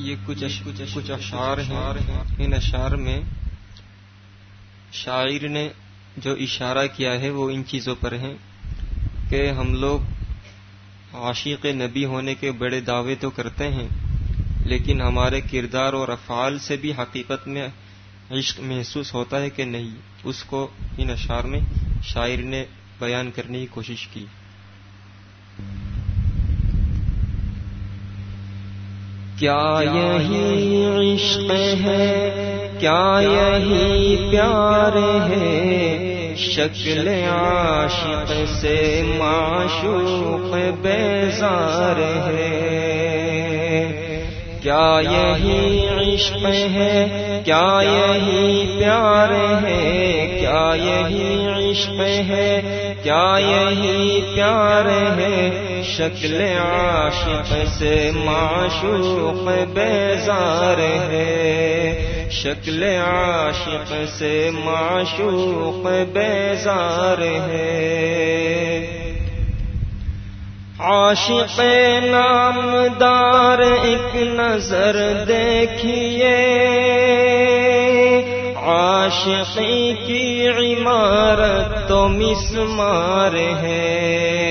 یہ کچھ اشعار ہیں. ان اشعار میں شاعر نے جو اشارہ کیا ہے وہ ان چیزوں پر ہیں کہ ہم لوگ عاشق نبی ہونے کے بڑے دعوے تو کرتے ہیں، لیکن ہمارے کردار اور افعال سے بھی حقیقت میں عشق محسوس ہوتا ہے کہ نہیں. اس کو ان اشعار میں شاعر نے بیان کرنے کی کوشش کی. کیا یہی عشق ہے، کیا یہی پیار ہے، شکل عاشق سے معشوق بیزار ہے. کیا یہی عشق ہے، کیا یہی پیار ہے، کیا یہی عشق ہے، کیا یہی پیار ہے، شکل عاشق سے معشوق بیزار ہے، شکل عاشق سے معشوق بیزار ہے. عاشق نامدار ایک نظر دیکھیے، عاشقی کی عمارت تو مسمار ہے.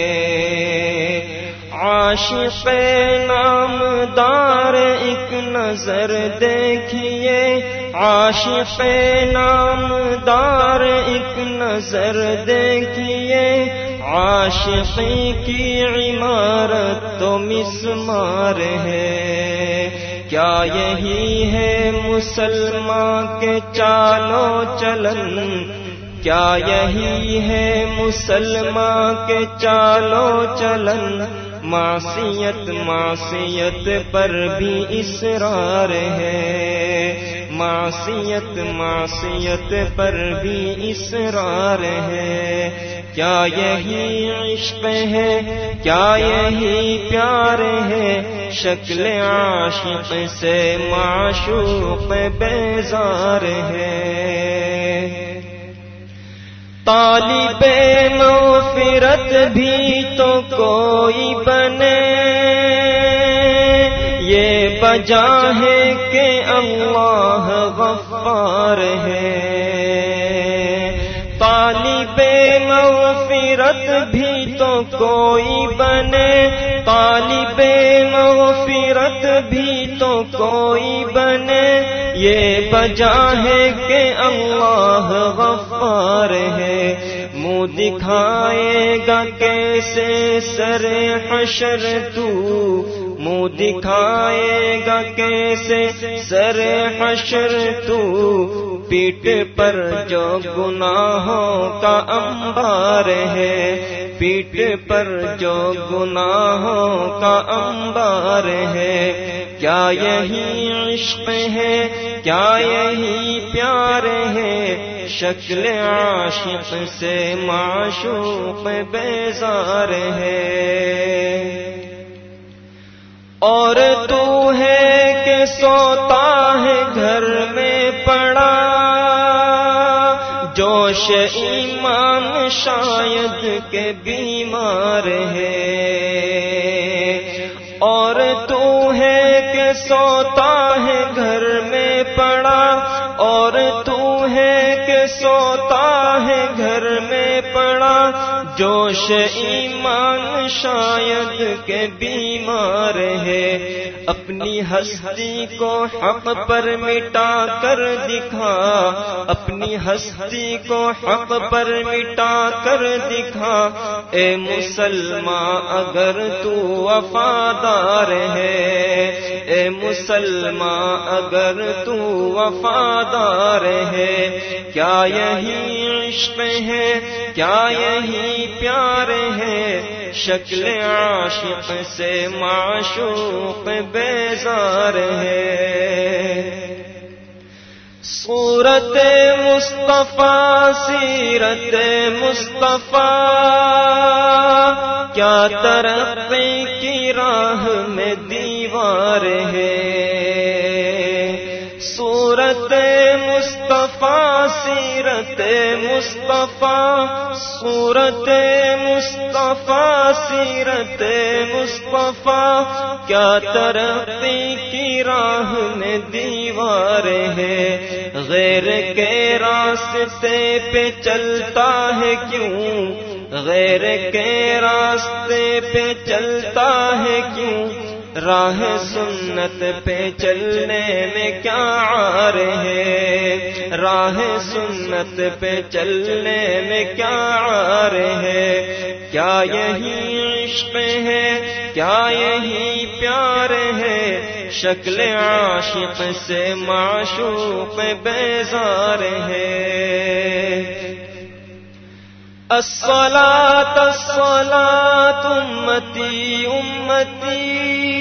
عاشق نامدار ایک نظر دیکھیے، عاشق نامدار ایک نظر دیکھیے، عاشقی کی عمارت تو مسمار ہے. کیا یہی ہے مسلمان کے چالو چلن، کیا یہی ہے مسلمان کے چالو چلن، معصیت معصیت پر بھی اصرار ہے، معصیت معصیت پر بھی اصرار ہے. کیا یہی عشق ہے، کیا یہی پیار ہے، شکل عاشق سے معشوق بیزار ہے. طالب مغفرت بھی تو کوئی بنے، یہ وجہ ہے کہ اللہ غفار ہے. طالب مغفرت بھی تو کوئی بنے، طالب مغفرت بھی تو کوئی بنے، یہ وجہ ہے کہ اللہ غفار ہے. منہ دکھائے گا کیسے سر حشر تو، منہ دکھائے گا کیسے سر حشر تو، پیٹھ پر جو گناہوں کا انبار ہے، پیٹھ پر جو گناہوں کا انبار ہے. کیا یہی عشق ہے، کیا یہی پیار ہے، شکل عاشق سے معشوق بیزار ہے. اور تو ہے کہ سوتا ہے گھر میں پڑا، جوش ایمان شاید کہ بیمار ہے. اور تو ہے کہ سوتا ہے گھر میں پڑا، اور تو ہے کہ سوتا ہے گھر میں پڑا، جوش ایمان شاید کہ بیمار ہے. اپنی ہستی کو حق پر مٹا کر دکھا، اپنی ہستی کو حق پر مٹا کر دکھا، اے مسلمان اگر تو وفادار ہے، اے مسلمان اگر تو وفادار ہے. کیا یہی عشق ہے، کیا یہی پیار ہے، شکل عاشق سے معشوق بیزار ہے. صورت مصطفیٰ سیرت مصطفیٰ، کیا ترقی کی راہ میں دیوار ہے. صورت مصطفیٰ سیرت مصطفیٰ، صورت مصطفیٰ سیرت مصطفیٰ، کیا ترقی کی راہ دیوار ہے، غیر کے راستے پہ چلتا ہے کیوں، غیر کے راستے پہ چلتا ہے کیوں، راہ سنت پہ چلنے میں کیا عار ہے، راہ سنت پہ چلنے میں کیا عار ہے، کیا یہی عشق ہے، کیا یہی پیار ہے، شکل عاشق سے معشوق بیزار ہے۔ الصلاۃ الصلاۃ امتی امتی،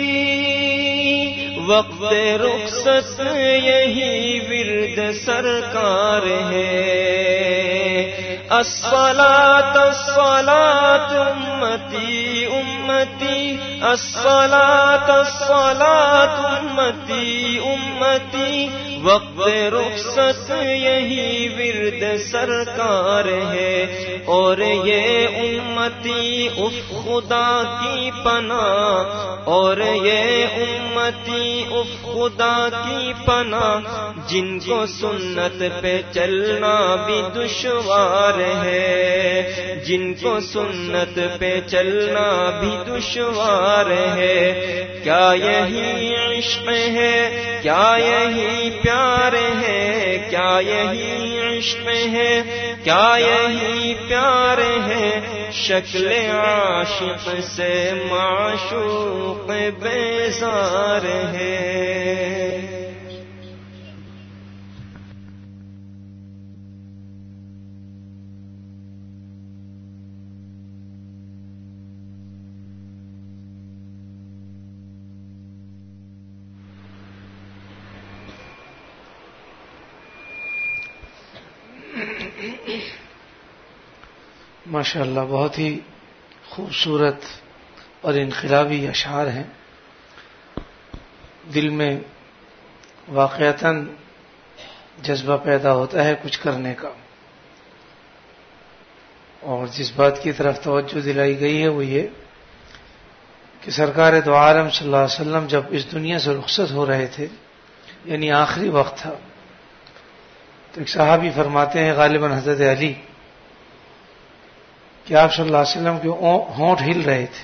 وقت رخصت یہی ورد سرکار ہے۔ الصلاۃ الصلاۃ امتی امتی، الصلاۃ الصلاۃ امتی امتی، وقت رخصت یہی ورد سرکار ہے، اور یہ امتی اف خدا کی پناہ، اور یہ امتی اف خدا کی پناہ، جن کو سنت پہ چلنا بھی دشوار ہے، جن کو سنت پہ چلنا بھی دشوار ہے، کیا یہی عشق ہے، کیا یہی پیار ہے، کیا یہی عشق ہے، کیا یہی پیار ہے، شکل عاشق سے معشوق بیزار ہے۔ ماشاء اللہ، بہت ہی خوبصورت اور انقلابی اشعار ہیں۔ دل میں واقعتاً جذبہ پیدا ہوتا ہے کچھ کرنے کا، اور جس بات کی طرف توجہ دلائی گئی ہے وہ یہ کہ سرکار دو عالم صلی اللہ علیہ وسلم جب اس دنیا سے رخصت ہو رہے تھے، یعنی آخری وقت تھا، تو ایک صحابی فرماتے ہیں، غالباً حضرت علی، کہ آپ صلی اللہ علیہ وسلم کے ہونٹ ہل رہے تھے،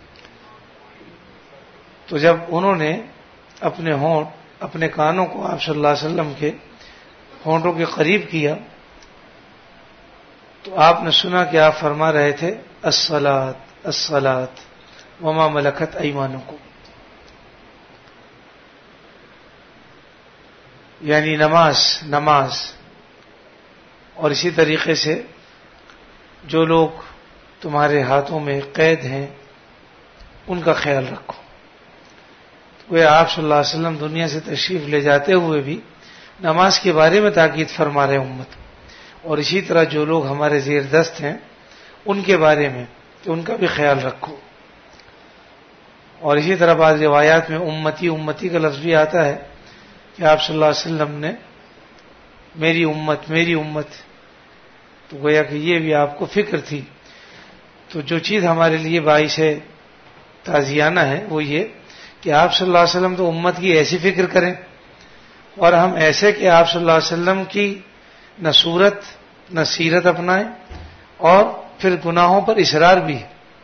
تو جب انہوں نے اپنے ہونٹ، اپنے کانوں کو آپ صلی اللہ علیہ وسلم کے ہونٹوں کے قریب کیا تو آپ نے سنا کہ آپ فرما رہے تھے، الصلاۃ الصلاۃ وما ملکت ایمانکم، یعنی نماز نماز، اور اسی طریقے سے جو لوگ تمہارے ہاتھوں میں قید ہیں ان کا خیال رکھو۔ وہ آپ صلی اللہ علیہ وسلم دنیا سے تشریف لے جاتے ہوئے بھی نماز کے بارے میں تاکید فرما رہے امت، اور اسی طرح جو لوگ ہمارے زیر دست ہیں ان کے بارے میں کہ ان کا بھی خیال رکھو۔ اور اسی طرح بعض روایات میں امتی امتی کا لفظ بھی آتا ہے کہ آپ صلی اللہ علیہ وسلم نے میری امت میری امت، تو گویا کہ یہ بھی آپ کو فکر تھی۔ تو جو چیز ہمارے لیے باعث تعزیانہ ہے وہ یہ کہ آپ صلی اللہ علیہ وسلم تو امت کی ایسی فکر کریں، اور ہم ایسے کہ آپ صلی اللہ علیہ وسلم کی نہ صورت نہ سیرت اپنائیں، اور پھر گناہوں پر اصرار بھی،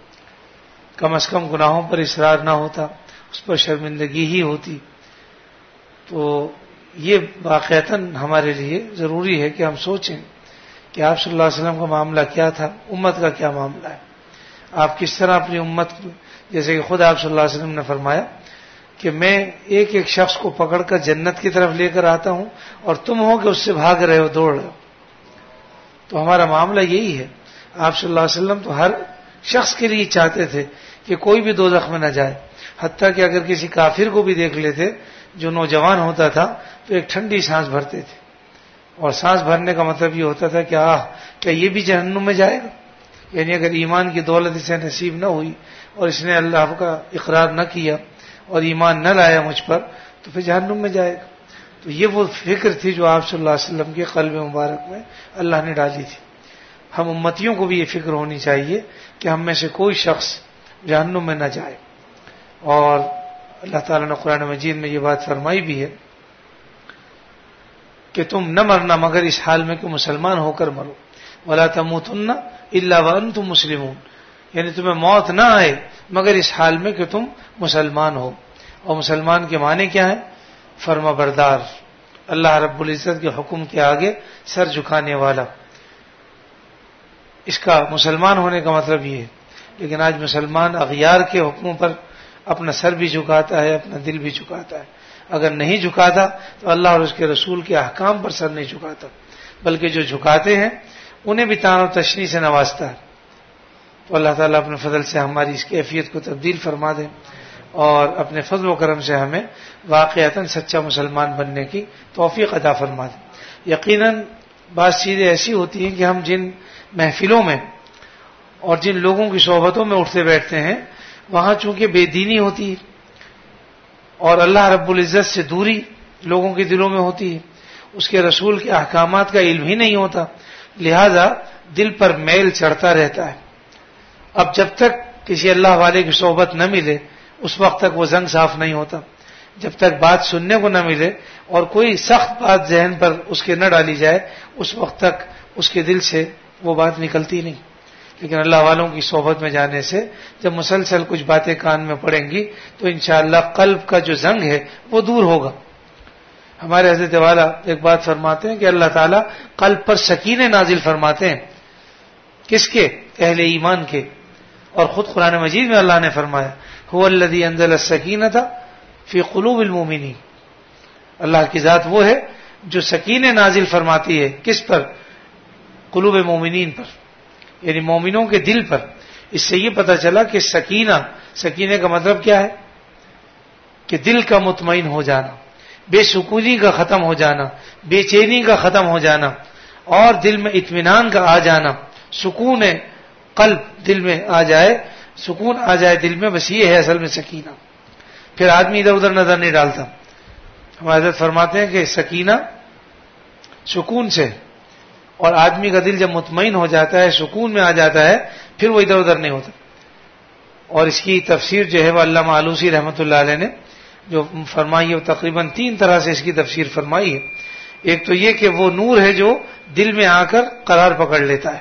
کم از کم گناہوں پر اصرار نہ ہوتا، اس پر شرمندگی ہی ہوتی۔ تو یہ واقعتاً ہمارے لیے ضروری ہے کہ ہم سوچیں کہ آپ صلی اللہ علیہ وسلم کا معاملہ کیا تھا، امت کا کیا معاملہ ہے، آپ کس طرح اپنی امت، جیسے کہ خود آپ صلی اللہ علیہ وسلم نے فرمایا کہ میں ایک ایک شخص کو پکڑ کر جنت کی طرف لے کر آتا ہوں اور تم ہو کہ اس سے بھاگ رہے ہو، دوڑ رہے ہو۔ تو ہمارا معاملہ یہی ہے، آپ صلی اللہ علیہ وسلم تو ہر شخص کے لیے چاہتے تھے کہ کوئی بھی دوزخ میں نہ جائے، حتیٰ کہ اگر کسی کافر کو بھی دیکھ لیتے جو نوجوان ہوتا تھا تو ایک ٹھنڈی سانس بھرتے تھے، اور سانس بھرنے کا مطلب یہ ہوتا تھا کہ کیا یہ بھی جہنم میں جائے گا، یعنی اگر ایمان کی دولت اسے نصیب نہ ہوئی اور اس نے اللہ کا اقرار نہ کیا اور ایمان نہ لایا مجھ پر تو پھر جہنم میں جائے گا۔ تو یہ وہ فکر تھی جو آپ صلی اللہ علیہ وسلم کے قلب مبارک میں اللہ نے ڈالی تھی۔ ہم امتیوں کو بھی یہ فکر ہونی چاہیے کہ ہم میں سے کوئی شخص جہنم میں نہ جائے، اور اللہ تعالیٰ نے قرآن مجید میں یہ بات فرمائی بھی ہے کہ تم نہ مرنا مگر اس حال میں کہ مسلمان ہو کر مرو. ولا تموتن الا وانتم مسلمون، یعنی تمہیں موت نہ آئے مگر اس حال میں کہ تم مسلمان ہو. اور مسلمان کے معنی کیا ہے؟ فرما بردار، اللہ رب العزت کے حکم کے آگے سر جھکانے والا. اس کا مسلمان ہونے کا مطلب یہ ہے. لیکن آج مسلمان اغیار کے حکموں پر اپنا سر بھی جھکاتا ہے، اپنا دل بھی جھکاتا ہے. اگر نہیں جھکاتا تو اللہ اور اس کے رسول کے احکام پر سر نہیں جھکاتا، بلکہ جو جھکاتے ہیں انہیں بھی تان و تشنیع سے نوازتا ہے. تو اللہ تعالیٰ اپنے فضل سے ہماری اس کیفیت کو تبدیل فرما دے اور اپنے فضل و کرم سے ہمیں واقعتاً سچا مسلمان بننے کی توفیق عطا فرما دے. یقیناً بعض چیزیں ایسی ہوتی ہیں کہ ہم جن محفلوں میں اور جن لوگوں کی صحبتوں میں اٹھتے بیٹھتے ہیں وہاں چونکہ بے دینی ہوتی ہے اور اللہ رب العزت سے دوری لوگوں کے دلوں میں ہوتی ہے، اس کے رسول کے احکامات کا علم ہی نہیں ہوتا، لہذا دل پر میل چڑھتا رہتا ہے. اب جب تک کسی اللہ والے کی صحبت نہ ملے اس وقت تک وہ زنگ صاف نہیں ہوتا. جب تک بات سننے کو نہ ملے اور کوئی سخت بات ذہن پر اس کے نہ ڈالی جائے اس وقت تک اس کے دل سے وہ بات نکلتی نہیں. لیکن اللہ والوں کی صحبت میں جانے سے جب مسلسل کچھ باتیں کان میں پڑیں گی تو انشاءاللہ قلب کا جو زنگ ہے وہ دور ہوگا. ہمارے حضرت والا ایک بات فرماتے ہیں کہ اللہ تعالیٰ قلب پر سکینے نازل فرماتے ہیں. کس کے؟ اہل ایمان کے. اور خود قرآن مجید میں اللہ نے فرمایا هو الذی انزل السکینۃ فی قلوب المؤمنین، اللہ کی ذات وہ ہے جو سکینے نازل فرماتی ہے. کس پر؟ قلوب مومنین پر، یعنی مومنوں کے دل پر. اس سے یہ پتہ چلا کہ سکینے کا مطلب کیا ہے کہ دل کا مطمئن ہو جانا، بے سکونی کا ختم ہو جانا، بے چینی کا ختم ہو جانا اور دل میں اطمینان کا آ جانا. سکون قلب دل میں آ جائے، سکون آ جائے دل میں، بس یہ ہے اصل میں سکینہ. پھر آدمی ادھر ادھر نظر نہیں ڈالتا. ہمارے حضرت فرماتے ہیں کہ سکینہ سکون سے، اور آدمی کا دل جب مطمئن ہو جاتا ہے، سکون میں آ جاتا ہے، پھر وہ ادھر ادھر نہیں ہوتا. اور اس کی تفسیر جو ہے وہ علامہ آلوسی رحمۃ اللہ علیہ نے جو فرمائی ہے وہ تقریباً 3 طرح سے اس کی تفسیر فرمائی ہے. ایک تو یہ کہ وہ نور ہے جو دل میں آ کر قرار پکڑ لیتا ہے،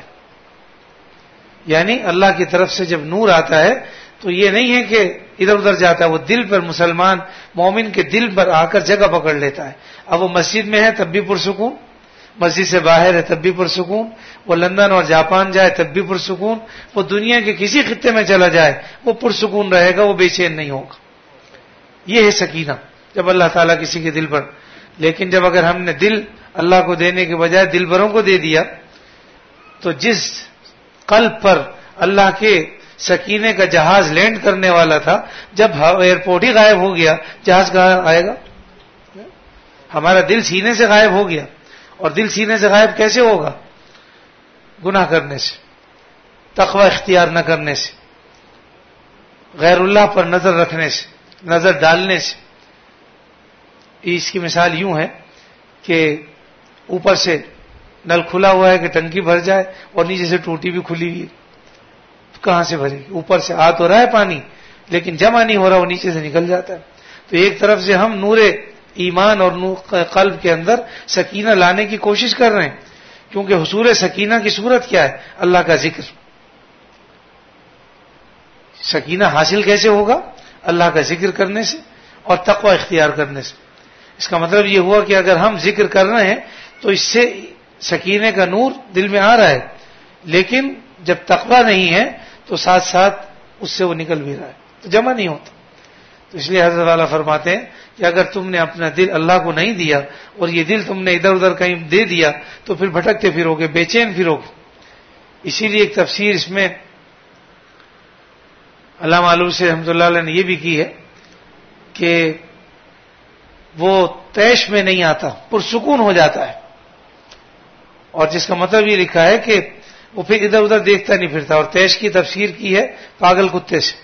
یعنی اللہ کی طرف سے جب نور آتا ہے تو یہ نہیں ہے کہ ادھر ادھر جاتا ہے، وہ دل پر، مسلمان مومن کے دل پر آ کر جگہ پکڑ لیتا ہے. اب وہ مسجد میں ہے تب بھی پرسکون، مسجد سے باہر ہے تب بھی پرسکون، وہ لندن اور جاپان جائے تب بھی پرسکون، وہ دنیا کے کسی خطے میں چلا جائے وہ پرسکون رہے گا، وہ بے چین نہیں ہوگا. یہ ہے سکینہ جب اللہ تعالیٰ کسی کے دل پر. لیکن جب اگر ہم نے دل اللہ کو دینے کے بجائے دل بروں کو دے دیا تو جس قلب پر اللہ کے سکینے کا جہاز لینڈ کرنے والا تھا، جب ایئرپورٹ ہی غائب ہو گیا جہاز کہاں آئے گا؟ ہمارا دل سینے سے غائب ہو گیا. اور دل سینے سے غائب کیسے ہوگا؟ گناہ کرنے سے، تقوی اختیار نہ کرنے سے، غیر اللہ پر نظر رکھنے سے، نظر ڈالنے سے. اس کی مثال یوں ہے کہ اوپر سے نل کھلا ہوا ہے کہ ٹنکی بھر جائے اور نیچے سے ٹوٹی بھی کھلی ہوئی ہے، تو کہاں سے بھرے گی؟ اوپر سے آ تو رہا ہے پانی لیکن جمع نہیں ہو رہا، وہ نیچے سے نکل جاتا ہے. تو ایک طرف سے ہم نور ایمان اور نور قلب کے اندر سکینہ لانے کی کوشش کر رہے ہیں، کیونکہ حصول سکینہ کی صورت کیا ہے؟ اللہ کا ذکر. سکینہ حاصل کیسے ہوگا؟ اللہ کا ذکر کرنے سے اور تقوی اختیار کرنے سے. اس کا مطلب یہ ہوا کہ اگر ہم ذکر کر رہے ہیں تو اس سے سکینے کا نور دل میں آ رہا ہے، لیکن جب تقوی نہیں ہے تو ساتھ ساتھ اس سے وہ نکل بھی رہا ہے، تو جمع نہیں ہوتا. تو اس لیے حضرت والا فرماتے ہیں کہ اگر تم نے اپنا دل اللہ کو نہیں دیا اور یہ دل تم نے ادھر ادھر کہیں دے دیا تو پھر بھٹکتے پھرو گے، بے چین پھرو گے. اسی لیے ایک تفسیر اس میں علامہ آلوسی رحمۃ اللہ علیہ نے یہ بھی کی ہے کہ وہ طیش میں نہیں آتا، پرسکون ہو جاتا ہے. اور جس کا مطلب یہ لکھا ہے کہ وہ پھر ادھر ادھر دیکھتا نہیں پھرتا. اور طیش کی تفسیر کی ہے پاگل کتے سے،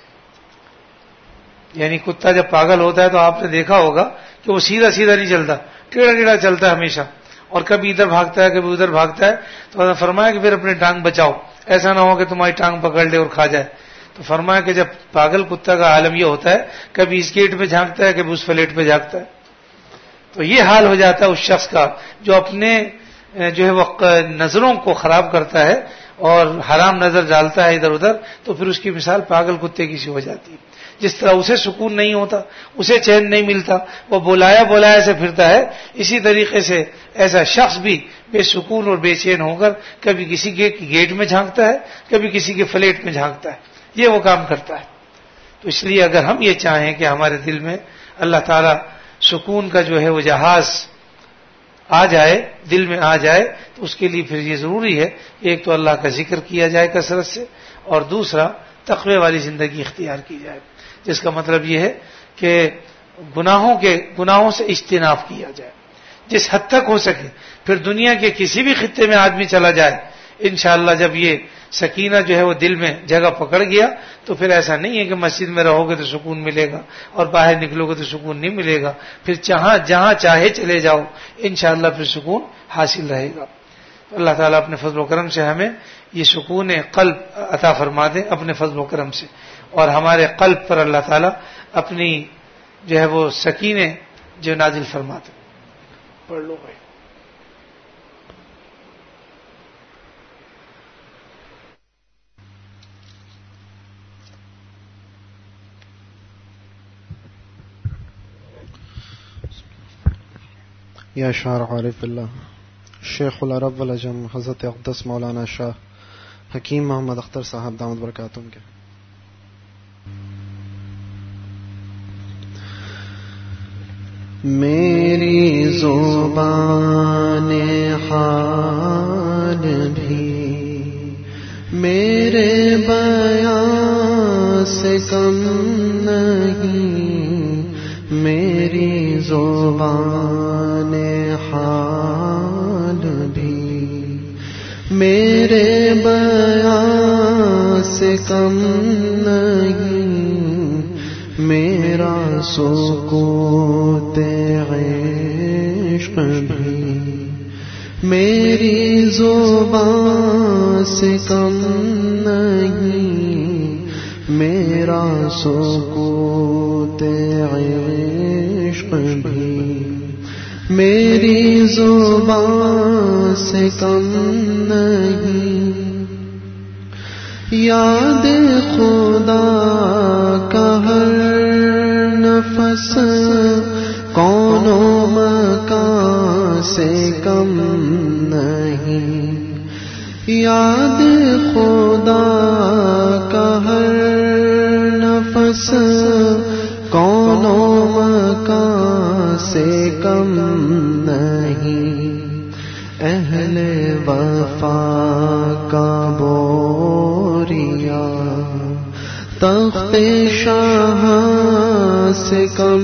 یعنی کتا جب پاگل ہوتا ہے تو آپ نے دیکھا ہوگا کہ وہ سیدھا سیدھا نہیں چلتا، ٹیڑھا ٹیڑھا چلتا ہے ہمیشہ، اور کبھی ادھر بھاگتا ہے کبھی ادھر بھاگتا ہے. تو فرمایا کہ پھر اپنی ٹانگ بچاؤ، ایسا نہ ہو کہ تمہاری ٹانگ پکڑ لے اور کھا جائے. تو فرمایا کہ جب پاگل کتا کا عالم یہ ہوتا ہے کبھی اس گیٹ پہ جھانکتا ہے کبھی اس فلیٹ پہ جھانکتا ہے. تو تو یہ حال ہو جاتا ہے اس شخص کا جو اپنے جو ہے وہ نظروں کو خراب کرتا ہے اور حرام نظر ڈالتا ہے ادھر ادھر، تو پھر اس کی مثال پاگل کتے کی سی ہو جاتی ہے. جس طرح اسے سکون نہیں ہوتا، اسے چین نہیں ملتا، وہ بولایا سے پھرتا ہے، اسی طریقے سے ایسا شخص بھی بے سکون اور بے چین ہو کر کبھی کسی کے گیٹ میں جھانکتا ہے، کبھی کسی کے فلیٹ میں جھانکتا ہے. یہ وہ کام کرتا ہے. تو اس لیے اگر ہم یہ چاہیں کہ ہمارے دل میں اللہ تعالی سکون کا جو ہے وہ جہاز آ جائے، دل میں آ جائے، تو اس کے لیے پھر یہ ضروری ہے ایک تو اللہ کا ذکر کیا جائے کثرت سے، اور دوسرا تقوی والی زندگی اختیار کی جائے، جس کا مطلب یہ ہے کہ گناہوں سے اجتناب کیا جائے جس حد تک ہو سکے. پھر دنیا کے کسی بھی خطے میں آدمی چلا جائے، انشاءاللہ جب یہ سکینہ جو ہے وہ دل میں جگہ پکڑ گیا تو پھر ایسا نہیں ہے کہ مسجد میں رہو گے تو سکون ملے گا اور باہر نکلو گے تو سکون نہیں ملے گا. پھر جہاں چاہے چلے جاؤ انشاءاللہ پھر سکون حاصل رہے گا. اللہ تعالیٰ اپنے فضل و کرم سے ہمیں یہ سکون قلب عطا فرما دے اپنے فضل و کرم سے، اور ہمارے قلب پر اللہ تعالیٰ اپنی جو ہے وہ سکینے جو نازل فرما دے. پڑھ لو بھائی. یا شاعر عارف اللہ شیخ العرب والعجم حضرت اقدس مولانا شاہ حکیم محمد اختر صاحب دامت برکاتہم کے میری زبان حال بھی میرے بیان سے کم نہیں، میری زبان حال بھی میرے بیان سے کم نہیں، میرا سکوت عشق بھی میری زبان سے کم نہیں، میرا سکوت عشق بھی میری زبان سے کم نہیں. یاد خدا کا ہر نفس کون و مکان سے کم نہیں، یاد خدا کا ہر نفس کون و مکان سے کم نہیں، اہل وفا کا بوریا تخت شاہ سے کم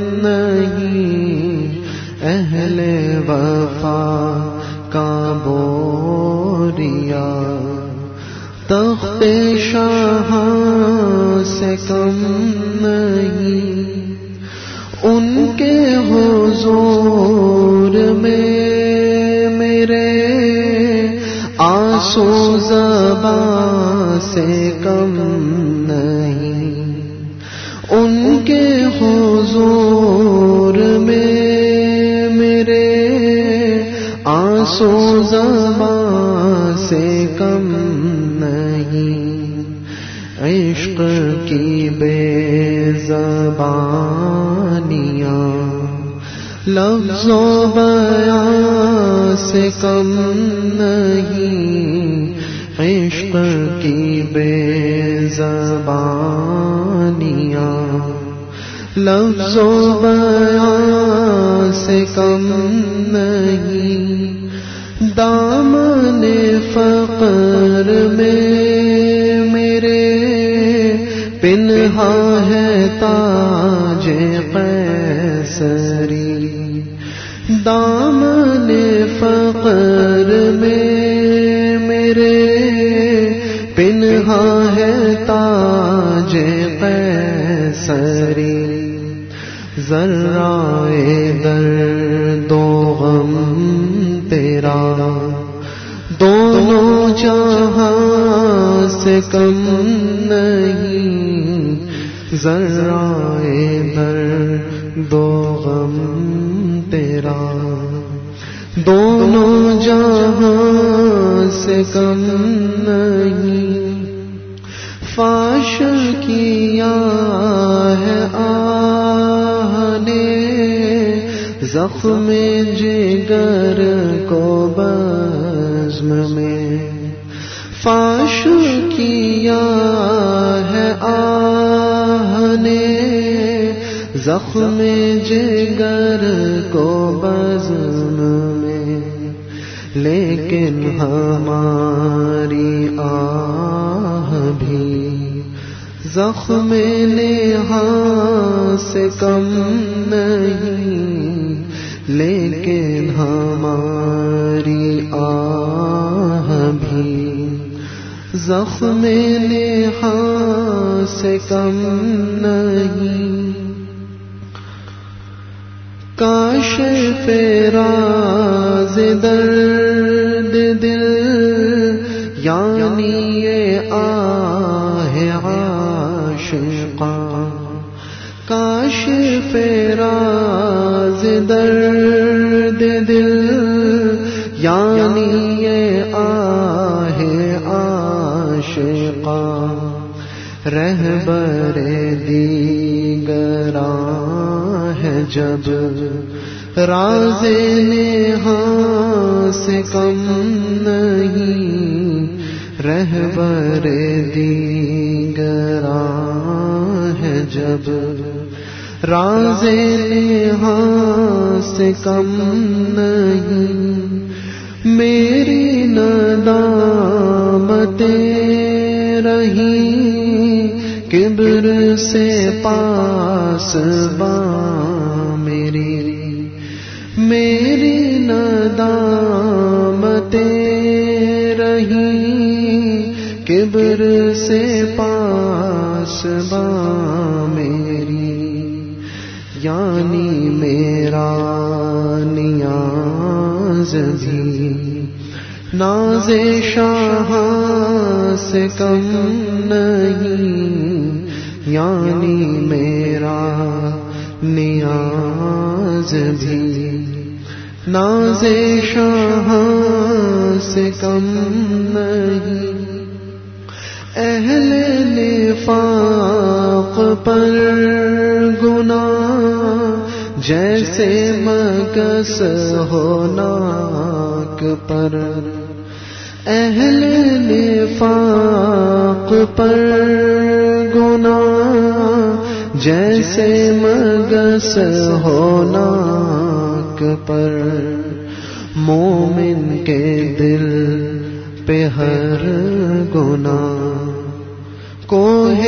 نہیں، اہل وفا کا بوریا تخت شاہ سے کم نہیں. ان کے حضور میں میرے آنسو زبان سے کم نہیں، ان کے حضور میں میرے آنسو زبان سے کم نہیں. عشق کی بے زبانیاں لفظ و بیان سے کم نہیں، عشق کی بے زبانیاں لفظ و بیان سے کم نہیں. دامن فقر میں میرے پنہا ہے تاج قیصری، دامن فقر میں میرے پنہا ہے تاج قیصری. ذرائے درد و غم تیرا دونوں جہاں سے کم نہیں، ذرائے درد و غم تیرا تیرا دونوں جہاں سے کم نہیں، فاش کیا ہے آہ نے زخم جگر کو بزم میں، فاش کیا ہے آہ نے زخم جگر کو بزم میں، لیکن ہماری آہ بھی زخم نہا سے کم نہیں، لیکن ہماری آہ بھی زخم نہا سے کم نہیں۔ کاشف راز درد دل یعنی یہ آہ عاشقاں، کاشف راز درد دل یعنی یہ آہ عاشقاں، رہبر دیگراں ہے جب راز نہاں سے کم نہیں، رہبر دیگراں ہے جب راز نہاں سے کم نہیں، میری ندامت رہی کبر سے پاس باں میری ندامت رہی کبر سے پاس باں میری، یعنی میرا نیاز بھی ناز شاہ سے کم نہیں، یعنی میرا نیاز بھی ناز شاہ سے کم نہیں۔ اہل نفاق پر گناہ جیسے مگس ہو ناک پر، اہل نفاق پر گناہ جیسے مگس ہو ناک پر، مومن کے دل پہ ہر گناہ کوہ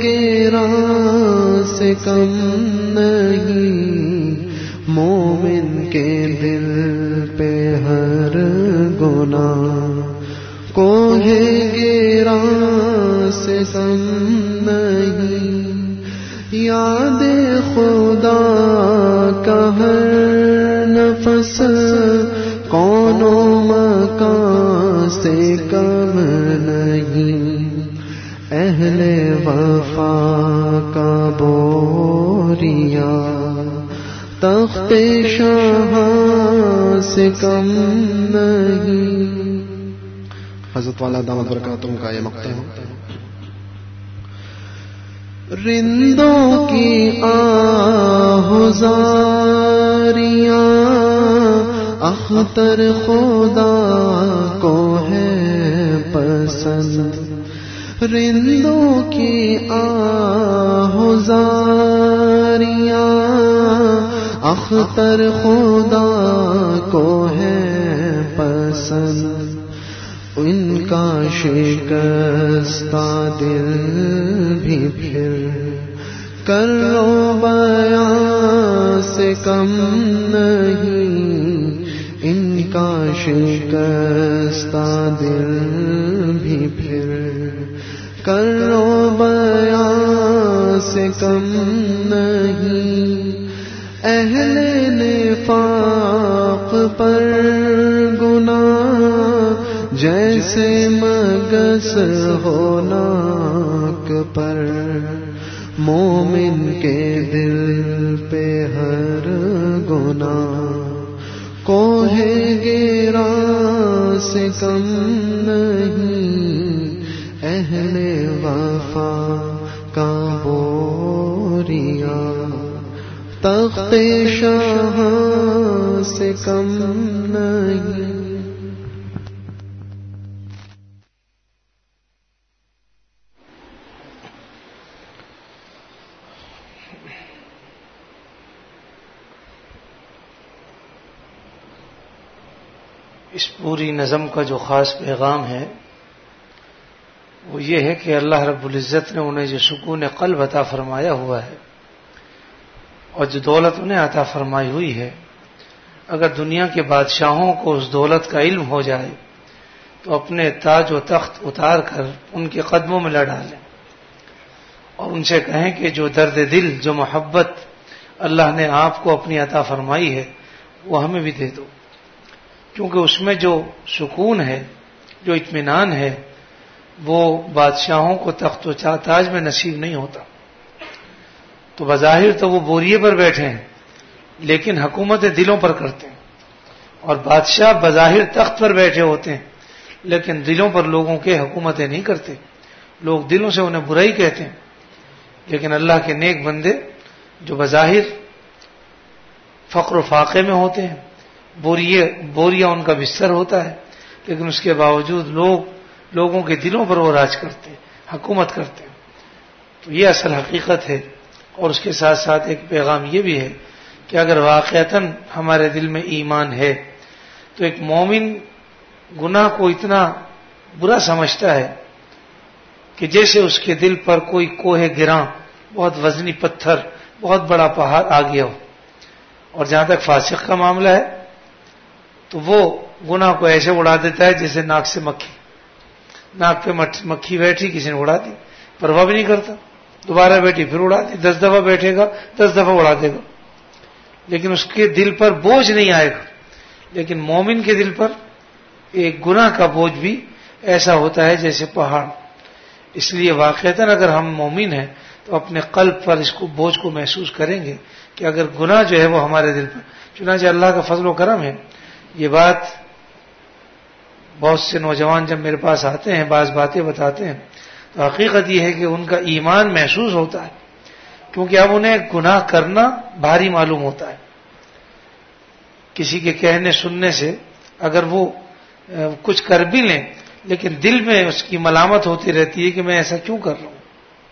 گراں سے کم نہیں، مومن کے دل پہ ہر گناہ کوہ گراں سے کم نہیں، یاد خدا کا ہر نفس کون و مکان سے کم نہیں، اہل وفا کا بوریا تخت شاہ سے کم نہیں۔ حضرت والا دامت برکاتہم کا یہ مقطع ہے۔ رندوں کی آہزاریاں اختر خدا کو ہے پسند، رندوں کی آہزاریاں اختر خدا کو ہے پسند، ان کا شکستہ دل بھی پھر کرو بیاں سے کم نہیں، ان کا شکستہ دل بھی پھر کرو بیاں سے کم نہیں، اہل نفاق پر گناہ جیسے مگس ہو ناک پر، مومن کے دل پہ ہر گناہ کوہ گیرا سے کم نہیں اہل وفا کا بوریا، تخت شاہ سے کم نہیں۔ اس پوری نظم کا جو خاص پیغام ہے وہ یہ ہے کہ اللہ رب العزت نے انہیں جو سکون قلب عطا فرمایا ہوا ہے اور جو دولت انہیں عطا فرمائی ہوئی ہے، اگر دنیا کے بادشاہوں کو اس دولت کا علم ہو جائے تو اپنے تاج و تخت اتار کر ان کے قدموں میں لڑ ڈالیں اور ان سے کہیں کہ جو درد دل، جو محبت اللہ نے آپ کو اپنی عطا فرمائی ہے وہ ہمیں بھی دے دو، کیونکہ اس میں جو سکون ہے، جو اطمینان ہے، وہ بادشاہوں کو تخت و تاج میں نصیب نہیں ہوتا۔ تو بظاہر تو وہ بوریے پر بیٹھے ہیں لیکن حکومت دلوں پر کرتے ہیں، اور بادشاہ بظاہر تخت پر بیٹھے ہوتے ہیں لیکن دلوں پر لوگوں کے حکومتیں نہیں کرتے، لوگ دلوں سے انہیں برائی کہتے ہیں۔ لیکن اللہ کے نیک بندے جو بظاہر فقر و فاقے میں ہوتے ہیں، بوریا ان کا بستر ہوتا ہے، لیکن اس کے باوجود لوگوں کے دلوں پر وہ راج کرتے ہیں، حکومت کرتے ہیں۔ تو یہ اصل حقیقت ہے، اور اس کے ساتھ ساتھ ایک پیغام یہ بھی ہے کہ اگر واقعتاً ہمارے دل میں ایمان ہے تو ایک مومن گناہ کو اتنا برا سمجھتا ہے کہ جیسے اس کے دل پر کوئی کوہ گراں، بہت وزنی پتھر، بہت بڑا پہاڑ آ گیا ہو۔ اور جہاں تک فاسق کا معاملہ ہے تو وہ گناہ کو ایسے اڑا دیتا ہے جیسے ناک سے ناک پہ مکھی بیٹھی، کسی نے اڑا دی، پرواہ بھی نہیں کرتا، دوبارہ بیٹھی پھر اڑا دی، 10 دفعہ بیٹھے گا 10 دفعہ اڑا دے گا، لیکن اس کے دل پر بوجھ نہیں آئے گا۔ لیکن مومن کے دل پر ایک گناہ کا بوجھ بھی ایسا ہوتا ہے جیسے پہاڑ۔ اس لیے واقعتاً اگر ہم مومن ہیں تو اپنے قلب پر اس کو بوجھ کو محسوس کریں گے کہ اگر گناہ جو ہے وہ ہمارے دل پر، چنانچہ اللہ کا فضل و کرم ہے، یہ بات بہت سے نوجوان جب میرے پاس آتے ہیں بعض باتیں بتاتے ہیں تو حقیقت یہ ہے کہ ان کا ایمان محسوس ہوتا ہے، کیونکہ اب انہیں گناہ کرنا بھاری معلوم ہوتا ہے۔ کسی کے کہنے سننے سے اگر وہ کچھ کر بھی لیں لیکن دل میں اس کی ملامت ہوتی رہتی ہے کہ میں ایسا کیوں کر رہا ہوں۔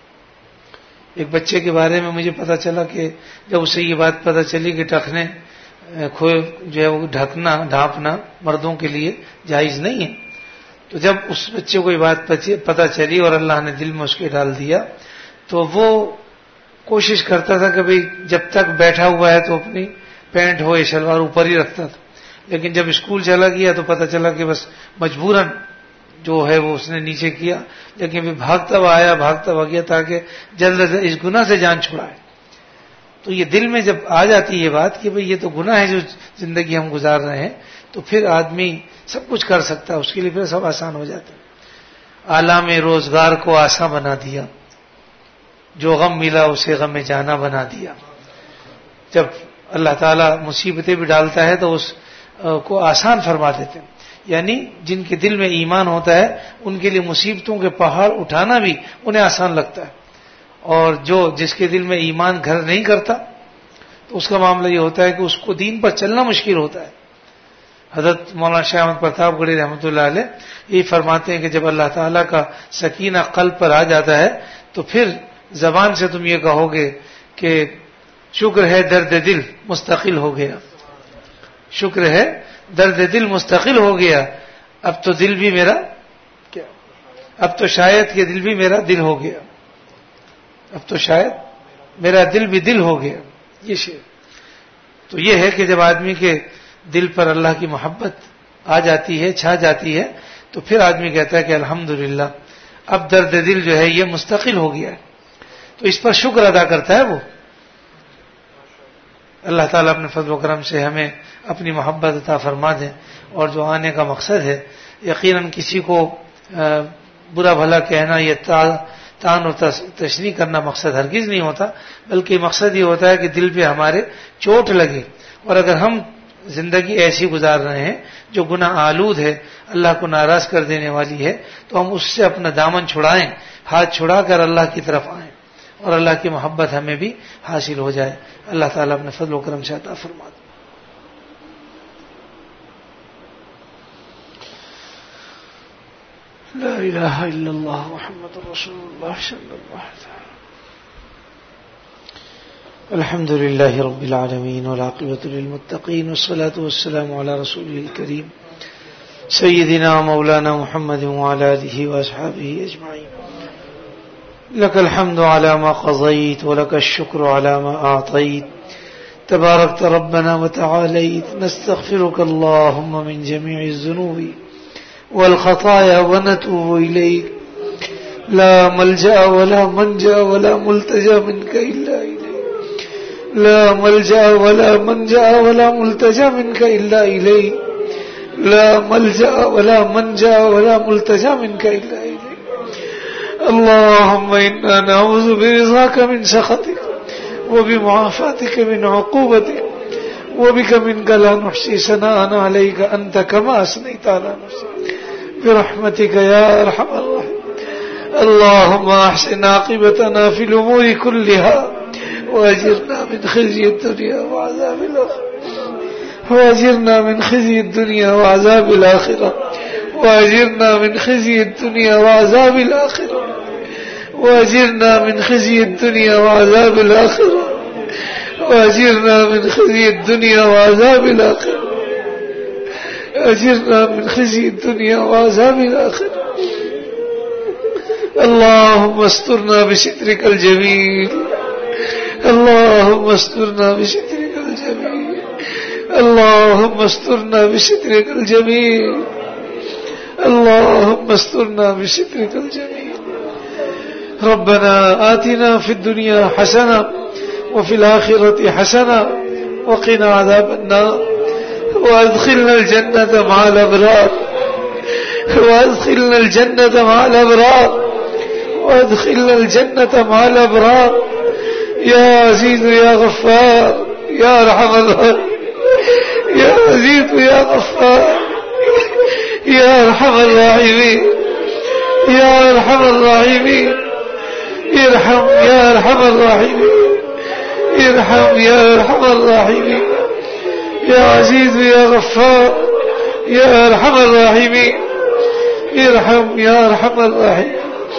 ایک بچے کے بارے میں مجھے پتا چلا کہ جب اسے یہ بات پتا چلی کہ ٹخنے کھوئے جو ہے وہ ڈھانپنا مردوں کے لیے جائز نہیں ہے، تو جب اس بچے کو یہ بات پتا چلی اور اللہ نے دل میں اس کے ڈال دیا تو وہ کوشش کرتا تھا کہ بھئی جب تک بیٹھا ہوا ہے تو اپنی پینٹ ہو یا شلوار اوپر ہی رکھتا تھا، لیکن جب اسکول چلا گیا تو پتا چلا کہ بس مجبوراً جو ہے وہ اس نے نیچے کیا، لیکن پھر بھاگتا ہوا گیا تاکہ جلد سے اس گناہ سے جان چھڑائے۔ تو یہ دل میں جب آ جاتی ہے یہ بات کہ بھئی یہ تو گناہ ہے جو زندگی ہم گزار رہے ہیں، تو پھر آدمی سب کچھ کر سکتا ہے، اس کے لیے پھر سب آسان ہو جاتا ہے۔ عالم روزگار کو آسان بنا دیا، جو غم ملا اسے غم میں جانا بنا دیا۔ جب اللہ تعالیٰ مصیبتیں بھی ڈالتا ہے تو اس کو آسان فرما دیتے ہیں، یعنی جن کے دل میں ایمان ہوتا ہے ان کے لیے مصیبتوں کے پہاڑ اٹھانا بھی انہیں آسان لگتا ہے، اور جس کے دل میں ایمان گھر نہیں کرتا تو اس کا معاملہ یہ ہوتا ہے کہ اس کو دین پر چلنا مشکل ہوتا ہے۔ حضرت مولانا شاہ احمد پرتاپ گڑھی رحمۃ اللہ علیہ یہ فرماتے ہیں کہ جب اللہ تعالیٰ کا سکینہ قلب پر آ جاتا ہے تو پھر زبان سے تم یہ کہو گے کہ شکر ہے درد دل مستقل ہو گیا، شکر ہے درد دل مستقل ہو گیا، اب تو دل بھی میرا کیا، اب تو شاید کہ دل بھی میرا دل ہو گیا، اب تو شاید میرا دل بھی دل ہو گیا۔ یہ شعر تو یہ ہے کہ جب آدمی کے دل پر اللہ کی محبت آ جاتی ہے، چھا جاتی ہے، تو پھر آدمی کہتا ہے کہ الحمدللہ اب درد دل جو ہے یہ مستقل ہو گیا ہے، تو اس پر شکر ادا کرتا ہے وہ۔ اللہ تعالیٰ اپنے فضل و کرم سے ہمیں اپنی محبت عطا فرما دیں، اور جو آنے کا مقصد ہے یقیناً کسی کو برا بھلا کہنا یا تان و تشنیع کرنا مقصد ہرگز نہیں ہوتا، بلکہ مقصد یہ ہوتا ہے کہ دل پہ ہمارے چوٹ لگے، اور اگر ہم زندگی ایسی گزار رہے ہیں جو گناہ آلود ہے، اللہ کو ناراض کر دینے والی ہے، تو ہم اس سے اپنا دامن چھڑائیں، ہاتھ چھڑا کر اللہ کی طرف آئیں اور اللہ کی محبت ہمیں بھی حاصل ہو جائے. اللہ تعالیٰ اپنے فضل و کرم سے عطا فرما دے. لا الہ الا اللہ محمد رسول اللہ صلی اللہ علیہ وسلم. الحمد للہ رب العالمین والعاقبۃ للمتقین والصلاة والسلام علی رسوله الکریم سیدنا مولانا محمد وعلى آلہ واصحابہ اجمعین. لك الحمد على ما قضيت ولك الشكر على ما أعطيت تباركت ربنا وتعاليت. نستغفرك اللهم من جميع الذنوب والخطايا ونتوب إليك. لا ملجأ ولا منجأ ولا ملتجأ منك إلا إليك. لا ملجأ ولا منجأ ولا ملتجأ منك إلا إليك. لا ملجأ ولا منجأ ولا ملتجأ منك إلا إليك. اللهم إنا نعوذ برضاك من سخطك وبمعافاتك من عقوبتك وبك منك لا نحصي ثناء عليك أنت كما أثنيت على نفسك برحمتك يا أرحم الراحمين. اللهم أحسن عاقبتنا في الأمور كلها وأجرنا من خزي الدنيا وعذاب الآخرة وأجرنا من خزي الدنيا وعذاب الآخرة وأجرنا من خزي الدنيا وعذاب الآخرة وأجرنا من خزي الدنيا وعذاب الآخرة وأجرنا من خزي الدنيا وعذاب الآخرة أجرنا من خزي الدنيا وعذاب الآخرة. اللهم استرنا بسترك الجميل. اللهم استرنا بسترك الجميل. اللهم استرنا بسترك الجميل. اللهم استرنا بسترك الجميل. ربنا آتنا في الدنيا حسنة وفي الآخرة حسنة وقنا عذاب النار وأدخلنا الجنة مع الأبرار وأدخلنا الجنة مع الأبرار وأدخلنا الجنة مع الأبرار. يا عزيز يا غفار يا أرحم الراحمين. يا عزيز يا غفار يا أرحم الراحمين. يا أرحم الراحمين. ارحم يا أرحم الراحمين. ارحم يا أرحم الراحمين. يا عزيز يا غفار يا أرحم الراحمين. ارحم يا أرحم الراحمين.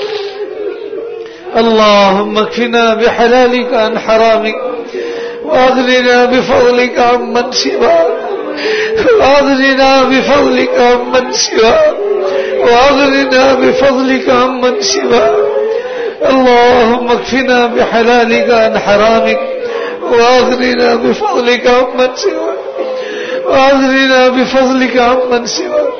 اللهم اكفنا بحلالك عن حرامك وأغننا بفضلك عمن سواك وأغننا بفضلك عمن سواك وأغننا بفضلك عمن سواك. اللهم اكفنا بحلالك عن حرامك وأغننا بفضلك عمن سواك وأغننا بفضلك عمن سواك.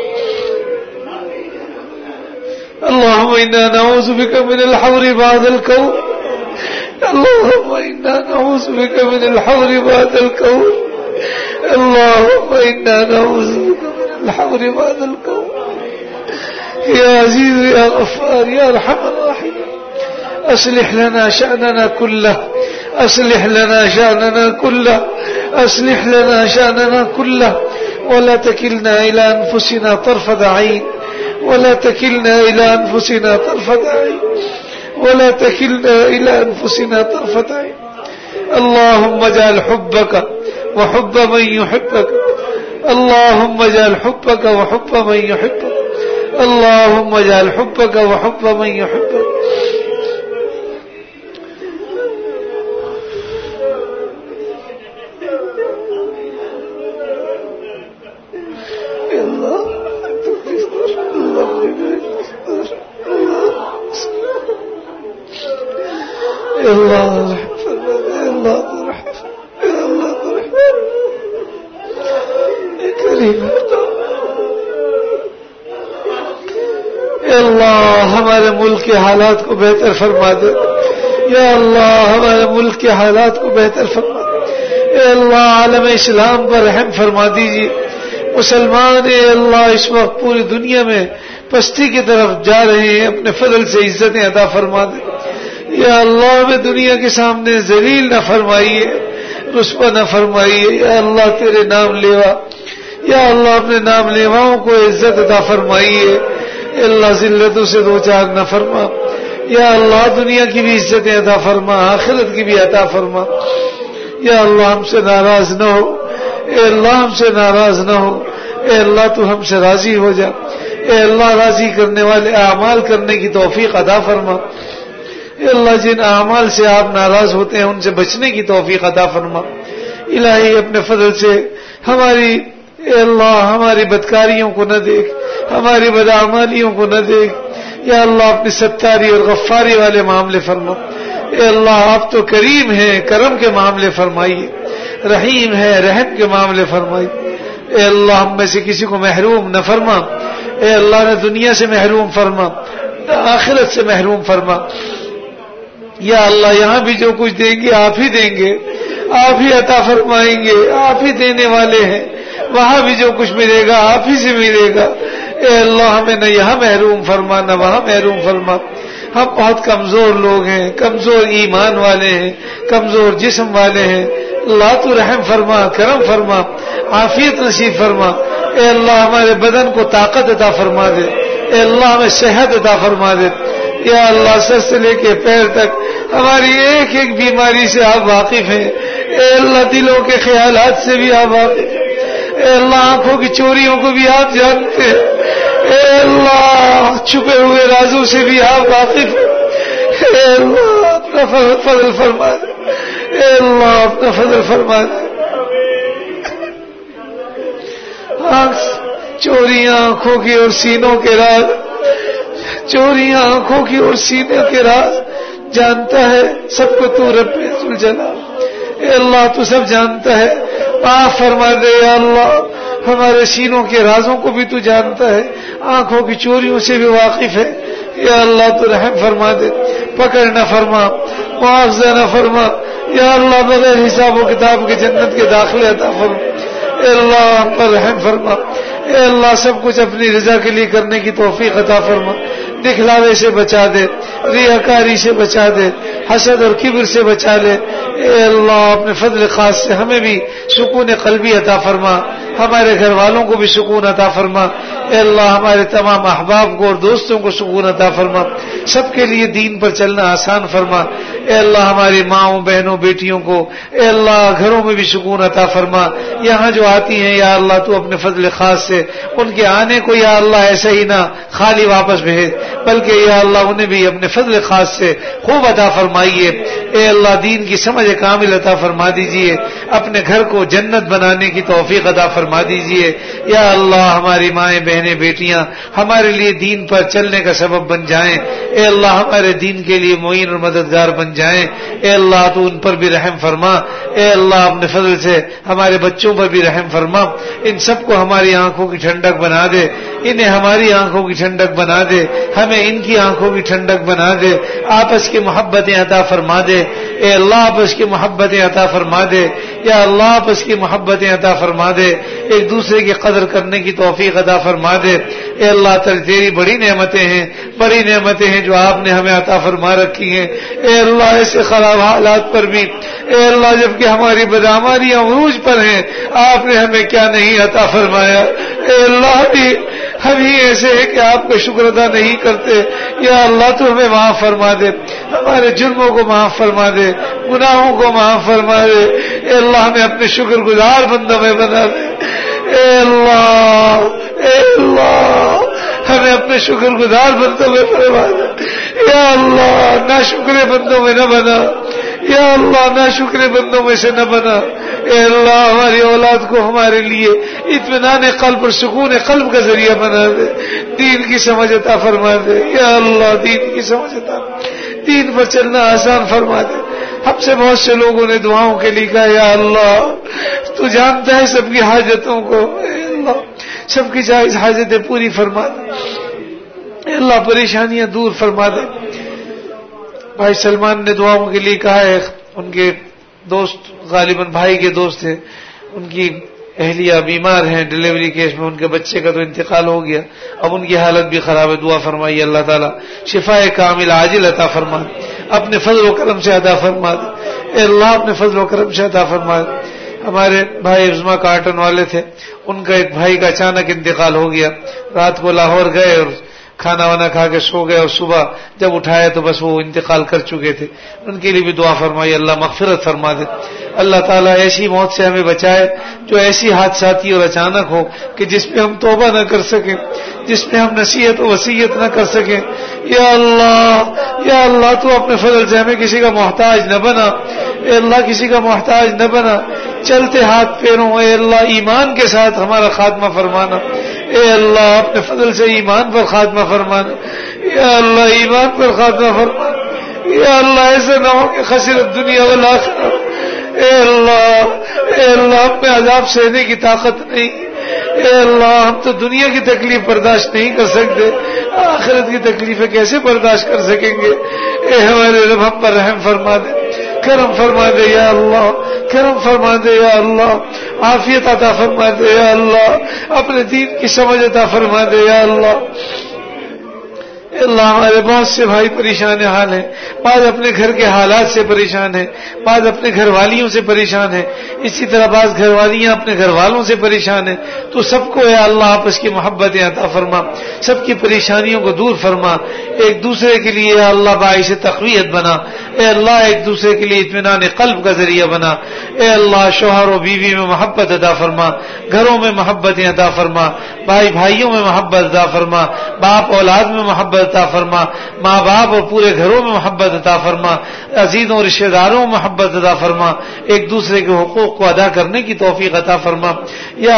اللهم إنا نعوذ بك من الحور بعد الكون. اللهم إنا نعوذ بك من الحور بعد الكون. اللهم إنا نعوذ بك من الحور بعد الكون. يا عزيز يا غفار يا أرحم الراحمين. أصلح لنا شأننا كله. أصلح لنا شأننا كله. أصلح لنا شأننا كله ولا تكلنا إلى أنفسنا طرفة عين. ولا تكلنا إلى أنفسنا طرفة عين. ولا تكلنا إلى أنفسنا طرفة عين. اللهم اجعل حبك وحب من يحبك. اللهم اجعل حبك وحب من يحبك. اللهم اجعل حبك وحب من يحبك. ہمارے ملک کے حالات کو بہتر فرما دے. یا اللہ ہمارے ملک کے حالات کو بہتر فرما دے. اے اللہ عالم اسلام پر رحم فرما دیجیے. مسلمان اے اللہ اس وقت پوری دنیا میں پستی کی طرف جا رہے ہیں، اپنے فضل سے عزتیں عطا فرما دے. یا اللہ ہمیں دنیا کے سامنے ذلیل نہ فرمائیے. رسوا نہ فرمائیے. یا اللہ تیرے نام لیوا، یا اللہ اپنے نام لیواؤں کو عزت عطا فرمائیے. اللہ ذلتوں سے دو چار نہ فرما. یا اللہ دنیا کی بھی عزتیں عطا فرما، آخرت کی بھی عطا فرما. یا اللہ ہم سے ناراض نہ ہو، اے اللہ ہم سے ناراض نہ ہو. اے اللہ تو ہم سے راضی ہو جا. اے اللہ راضی کرنے والے اعمال کرنے کی توفیق عطا فرما. اے اللہ جن اعمال سے آپ ناراض ہوتے ہیں ان سے بچنے کی توفیق عطا فرما. الہی اپنے فضل سے ہماری اے اللہ ہماری بدکاریوں کو نہ دیکھ، ہماری بدعمالیوں کو نہ دیکھ. یا اللہ اپنی ستاری اور غفاری والے معاملے فرما. اے اللہ آپ تو کریم ہیں، کرم کے معاملے فرمائیے. رحیم ہے، رحم کے معاملے فرمائیے. اے اللہ ہم میں سے کسی کو محروم نہ فرما. اے اللہ نہ دنیا سے محروم فرما، نہ آخرت سے محروم فرما. یا اللہ یہاں بھی جو کچھ دیں گے آپ ہی دیں گے، آپ ہی عطا فرمائیں گے، آپ ہی دینے والے ہیں. وہاں بھی جو کچھ ملے گا آپ ہی سے ملے گا. اے اللہ ہمیں نہ یہاں محروم فرما نہ وہاں محروم فرما. ہم بہت کمزور لوگ ہیں، کمزور ایمان والے ہیں، کمزور جسم والے ہیں. اللہ تو رحم فرما، کرم فرما، عافیت نصیب فرما. اے اللہ ہمارے بدن کو طاقت عطا فرما دے. اے اللہ ہمیں صحت عطا فرما دے. یا اللہ سر سے لے کے پیر تک ہماری ایک ایک بیماری سے آپ واقف ہیں. اے اللہ دلوں کے خیالات سے بھی آپ واقف ہیں. اے اللہ آنکھوں کی چوریوں کو بھی آپ جانتے ہیں. اے اللہ چھپے ہوئے رازوں سے بھی آپ واقف ہیں. اے اللہ اپنا فضل فرما دے. اے اللہ اپنا فضل فرما دے. چوریاں آنکھوں کی اور سینوں کے راز، چوریاں آنکھوں کی اور سینے کے راز جانتا ہے سب کو تو رب ذوالجلال. اے اللہ تو سب جانتا ہے، معاف فرما دے. یا اللہ ہمارے سینوں کے رازوں کو بھی تو جانتا ہے، آنکھوں کی چوریوں سے بھی واقف ہے. یا اللہ تو رحم فرما دے، پکڑ نہ فرما، معاوضہ نہ فرما. یا اللہ بغیر حساب و کتاب کے جنت کے داخلے عطا فرما. اے اللہ ہم پر رحم فرما. اے اللہ سب کچھ اپنی رضا کے لیے کرنے کی توفیق عطا فرما. دکھلاوے سے بچا دے، ریاکاری سے بچا دے، حسد اور کبر سے بچا لے. اے اللہ اپنے فضل خاص سے ہمیں بھی سکون قلبی عطا فرما، ہمارے گھر والوں کو بھی سکون عطا فرما. اے اللہ ہمارے تمام احباب کو اور دوستوں کو سکون عطا فرما. سب کے لیے دین پر چلنا آسان فرما. اے اللہ ہماری ماؤں بہنوں بیٹیوں کو اے اللہ گھروں میں بھی سکون عطا فرما. یہاں جو آتی ہیں یا اللہ تو اپنے فضل خاص سے ان کے آنے کو یا اللہ ایسا ہی نہ خالی واپس بھیج، بلکہ یا اللہ انہیں بھی اپنے فضل خاص سے خوب عطا فرمائیے. اے اللہ دین کی سمجھ کامل عطا فرما دیجئے، اپنے گھر کو جنت بنانے کی توفیق عطا فرما دیجئے. یا اللہ ہماری مائیں بہنیں بیٹیاں ہمارے لیے دین پر چلنے کا سبب بن جائیں. اے اللہ ہمارے دین کے لیے معین اور مددگار بن جائیں. اے اللہ تو ان پر بھی رحم فرما. اے اللہ اپنے فضل سے ہمارے بچوں پر بھی رحم فرما. ان سب کو ہماری آنکھوں کی ٹھنڈک بنا دے، انہیں ہماری آنکھوں کی ٹھنڈک بنا دے، ہمیں ان کی آنکھوں کی ٹھنڈک بنا دے. آپس کی محبتیں عطا فرما دے. اے اللہ آپس کی محبتیں عطا فرما دے. یا اللہ آپس کی محبتیں عطا فرما دے. ایک دوسرے کی قدر کرنے کی توفیق عطا فرما دے. اے اللہ تیری بڑی نعمتیں ہیں، بڑی نعمتیں ہیں جو آپ نے ہمیں عطا فرما رکھی ہیں. اے اللہ ایسے خراب حالات پر بھی اے اللہ جبکہ ہماری بدعمالیاں عروج پر ہیں آپ نے ہمیں کیا نہیں عطا فرمایا. اے اللہ ہم ہی ایسے ہیں کہ آپ کا شکر ادا نہیں کرتے. یا اللہ تو ہمیں معاف فرما دے، ہمارے جرموں کو معاف فرما دے، گناہوں کو معاف فرما دے. اے اللہ ہمیں اپنے شکر گزار بندوں میں بنا دے. اے اللہ ہمیں اپنے شکر گزار بندوں میں فرما دے. یا اللہ نہ شکر بندوں میں نہ بنا. یا اللہ نہ شکر بندوں میں سے نہ بنا. اے اللہ ہماری اولاد کو ہمارے لیے اطمینان قلب اور سکون قلب کا ذریعہ بنا دے. دین کی سمجھ عطا فرما دے. یا اللہ دین کی سمجھ عطا، دین پر چلنا آسان فرما دے. ہم سے بہت سے لوگوں نے دعاؤں کے لیے کہا یا اللہ تو جانتا ہے سب کی حاجتوں کو. اے اللہ سب کی جائز حاجتیں پوری فرما دے. اے اللہ پریشانیاں دور فرما دے. بھائی سلمان نے دعاؤں کے لیے کہا ہے، ان کے دوست غالباً بھائی کے دوست ہیں، ان کی اہلیہ بیمار ہیں ڈلیوری کیس میں، ان کے بچے کا تو انتقال ہو گیا، اب ان کی حالت بھی خراب ہے، دعا فرمائیے اللہ تعالیٰ شفائے کامل عاجل عطا فرما، اپنے فضل و کرم سے عطا فرما دے، اے اللہ اپنے فضل و کرم سے عطا فرما دے۔ ہمارے بھائی عظما کارٹن والے تھے، ان کا ایک بھائی کا اچانک انتقال ہو گیا، رات کو لاہور گئے اور کھانا وانا کھا کے سو گئے، اور صبح جب اٹھایا تو بس وہ انتقال کر چکے تھے، ان کے لیے بھی دعا فرمائیے اللہ مغفرت فرما دے۔ اللہ تعالیٰ ایسی موت سے ہمیں بچائے جو ایسی حادثاتی اور اچانک ہو کہ جس پہ ہم توبہ نہ کر سکیں، جس پہ ہم نصیحت و وصیت نہ کر سکیں۔ یا اللہ تو اپنے فضل سے ہمیں کسی کا محتاج نہ بنا، اے اللہ کسی کا محتاج نہ بنا، چلتے ہاتھ پیروں اے اللہ ایمان کے ساتھ ہمارا خاتمہ فرمانا، اے اللہ اپنے فضل سے ایمان پر خاتمہ فرمانا، یا اللہ ایمان پر خاتمہ فرمانا، یا اللہ ایسے نہ ہو کہ خسرت دنیا والآخرہ، اے اللہ اپنے عذاب سہنے کی طاقت نہیں، اے اللہ ہم تو دنیا کی تکلیف برداشت نہیں کر سکتے، آخرت کی تکلیفیں کیسے برداشت کر سکیں گے؟ اے ہمارے رب ہم پر رحم فرما دے، کرم فرما دے یا اللہ، کرم فرما دے یا اللہ، عافیت عطا فرما دے یا اللہ، اپنے دین کی سمجھ عطا فرما دے یا اللہ۔ اللہ ہمارے بہت سے بھائی پریشان حال ہیں، بعض اپنے گھر کے حالات سے پریشان ہیں، بعض اپنے گھر والیوں سے پریشان ہیں، اسی طرح بعض گھر والیاں اپنے گھر والوں سے پریشان ہیں، تو سب کو اے اللہ آپس کی محبت عطا فرما، سب کی پریشانیوں کو دور فرما، ایک دوسرے کے لیے اے اللہ باعث تقویت بنا، اے اللہ ایک دوسرے کے لیے اطمینان قلب کا ذریعہ بنا، اے اللہ شوہر و بیوی میں محبت عطا فرما، گھروں میں محبت عطا فرما، بھائی بھائیوں میں محبت عطا فرما، باپ اولاد میں محبت عطا فرما، ماں باپ اور پورے گھروں میں محبت عطا فرما، عزیزوں اور رشتہ داروں میں محبت عطا فرما، ایک دوسرے کے حقوق کو ادا کرنے کی توفیق عطا فرما۔ یا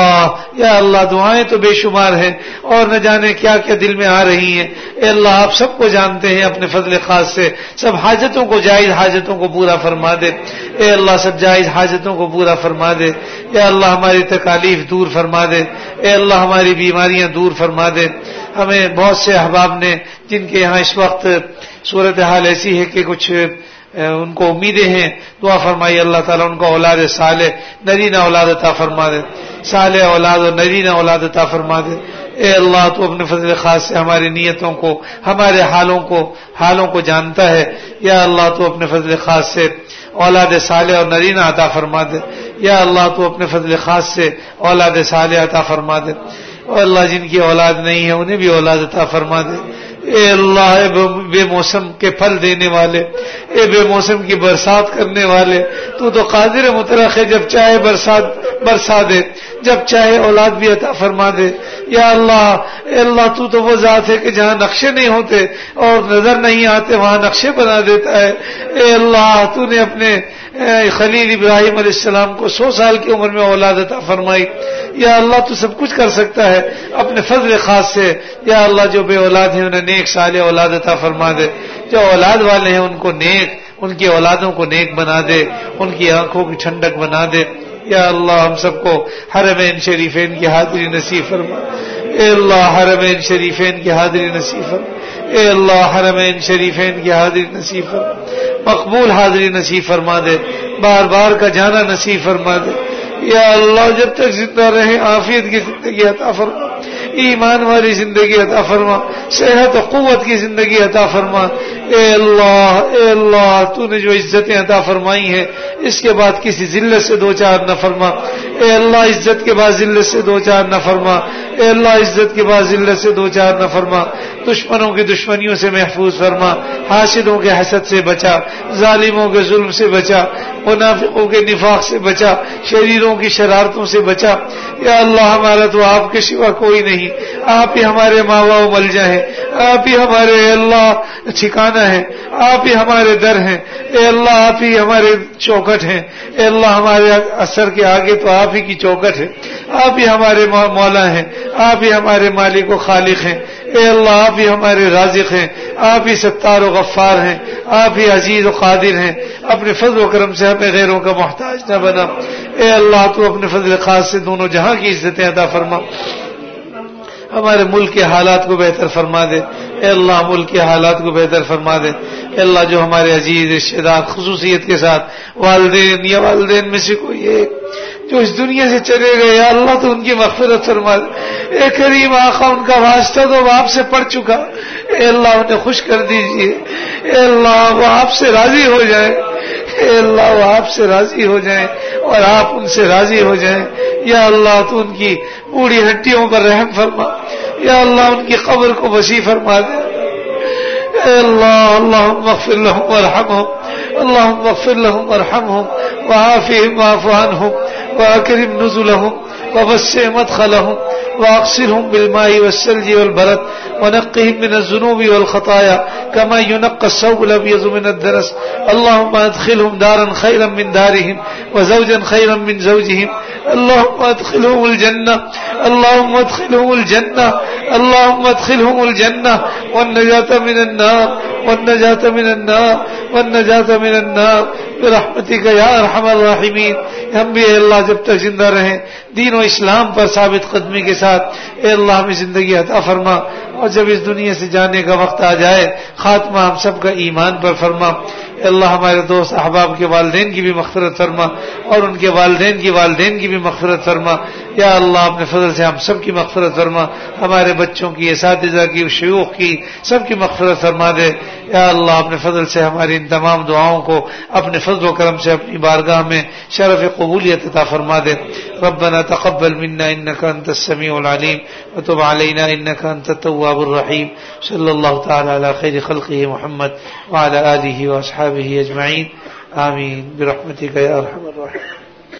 اللہ دعائیں تو بے شمار ہیں اور نہ جانے کیا کیا دل میں آ رہی ہیں، اے اللہ آپ سب کو جانتے ہیں، اپنے فضل خاص سے سب حاجتوں کو جائز حاجتوں کو پورا فرما دے، اے اللہ سب جائز حاجتوں کو پورا فرما دے، یا اللہ ہماری تکالیف دور فرما دے، اے اللہ ہماری بیماریاں دور فرما دے۔ ہمیں بہت سے احباب نے جن کے یہاں اس وقت صورتحال ایسی ہے کہ کچھ ان کو امیدیں ہیں، دعا فرمائیے اللہ تعالیٰ ان کو اولاد صالح نرینہ اولاد عطا فرما دے، صالح اولاد اور نرینہ اولاد عطا فرما دے۔ اے اللہ تو اپنے فضل خاص سے ہماری نیتوں کو ہمارے حالوں کو جانتا ہے، یا اللہ تو اپنے فضل خاص سے اولاد صالح اور نرینہ عطا فرما دے، یا اللہ تو اپنے فضل خاص سے اولاد صالح عطا فرما دے، اور اللہ جن کی اولاد نہیں ہے انہیں بھی اولاد عطا فرما دے۔ اے اللہ بے موسم کے پھل دینے والے، اے بے موسم کی برسات کرنے والے، تو قادر مطلق ہے، جب چاہے برسا دے، جب چاہے اولاد بھی عطا فرما دے۔ یا اللہ اے اللہ تو وہ ذات ہے کہ جہاں نقشے نہیں ہوتے اور نظر نہیں آتے وہاں نقشے بنا دیتا ہے۔ اے اللہ تو نے اپنے خلیل ابراہیم علیہ السلام کو 100 سال کی عمر میں اولاد عطا فرمائی۔ یا اللہ تو سب کچھ کر سکتا ہے اپنے فضل خاص سے، یا اللہ جو بے اولاد ہیں انہیں نیک صالح اولاد عطا فرما دے، جو اولاد والے ہیں ان کی اولادوں کو نیک بنا دے، ان کی آنکھوں کی ٹھنڈک بنا دے۔ یا اللہ ہم سب کو حرمین شریفین کی حاضری نصیب فرما، اے اللہ حرمین شریفین کی حاضری نصیب فرما، اے اللہ حرمین شریفین کی حاضری نصیب فرما، مقبول حاضری نصیب فرما دے، بار بار کا جانا نصیب فرما دے۔ یا اللہ جب تک زندہ رہیں عافیت کی زندگی عطا فرما، ایمان والی زندگی عطا فرما، صحت و قوت کی زندگی عطا فرما۔ اے اللہ تو نے جو عزتیں عطا فرمائی ہیں اس کے بعد کسی ذلت سے دو چار نہ فرما، اے اللہ عزت کے بعد ذلت سے دو چار نہ فرما، اے اللہ عزت کے بعد ذلت سے دو چار نہ فرما، دشمنوں کی دشمنیوں سے محفوظ فرما، حاسدوں کے حسد سے بچا، ظالموں کے ظلم سے بچا، منافقوں کے نفاق سے بچا، شریروں کی شرارتوں سے بچا۔ یا اللہ ہمارا تو آپ کے سوا کوئی نہیں، آپ ہی ہمارے ماوا و ملجا ہیں، آپ ہی ہمارے اللہ ٹھکانہ ہے، آپ ہی ہمارے در ہیں، اے اللہ آپ ہی ہمارے چوکٹ ہیں، اے اللہ ہمارے اثر کے آگے تو آپ ہی کی چوکٹ ہے، آپ ہی ہمارے مولا ہیں، آپ ہی ہمارے مالک و خالق ہیں، اے اللہ آپ ہی ہمارے رازق ہیں، آپ ہی ستار و غفار ہیں، آپ ہی عزیز و قادر ہیں، اپنے فضل و کرم سے ہمیں غیروں کا محتاج نہ بنا۔ اے اللہ تو اپنے فضل خاص سے دونوں جہاں کی عزتیں عطا فرما، ہمارے ملک کے حالات کو بہتر فرما دے۔ اے اللہ ملک کے حالات کو بہتر فرما دے. اے اللہ جو ہمارے عزیز رشتے دار خصوصیت کے ساتھ والدین یا والدین میں سے کوئی ایک جو اس دنیا سے چلے گئے، یا اللہ تو ان کی مغفرت فرما دے. اے کریم آقا ان کا واسطہ تو آپ سے پڑ چکا، اے اللہ انہیں خوش کر دیجئے. اے اللہ وہ آپ سے راضی ہو جائے، اے اللہ وہ آپ سے راضی ہو جائیں اور آپ ان سے راضی ہو جائیں. یا اللہ تو ان کی بوڑھی ہڈیوں پر رحم فرما، یا اللہ ان کی قبر کو وسیع فرما دے. اے اللہ اللہم اغفر لهم وارحمهم، اللہم اغفر لهم وارحمهم وعافهم واعف عنهم واکرم نزلهم ووسع مدخلهم واغسلهم بالماء والثلج والبرد ونقهم من الذنوب والخطايا كما ينقى الثوب الابيض من الدنس. اللهم ادخلهم دارا خيرا من دارهم وزوجا خيرا من زوجهم. اللهم ادخلهم الجنة، اللهم ادخلهم الجنة، اللهم ادخلهم الجنة والنجاة من النار، والنجاة من النار، والنجاة من النار برحمتك یا ارحم الراحمین. ہم بھی اے اللہ جب تک زندہ رہیں دین و اسلام پر ثابت قدمی کے ساتھ اے اللہ ہمیں زندگی عطا فرما، اور جب اس دنیا سے جانے کا وقت آ جائے خاتمہ ہم سب کا ایمان پر فرما. اے اللہ ہمارے دوست احباب کے والدین کی بھی مغفرت فرما اور ان کے والدین کی بھی مغفرت فرما. یا اللہ اپنے فضل سے ہم سب کی مغفرت فرما، ہمارے بچوں کی، اساتذہ کی، شیوخ کی، سب کی مغفرت فرما دے. یا اللہ اپنے فضل سے ہماری ان تمام دعاؤں کو اپنے فضل و کرم سے اپنی بارگاہ میں شرف قبولیت عطا فرما دے. ربنا تقبل منا انك انت السميع العليم وتب علينا انك انت التواب الرحيم. صلی اللہ تعالی علی خیر خلقه محمد وعلى آله واصحابه اجمعین. آمین برحمتك یا ارحم الراحمین.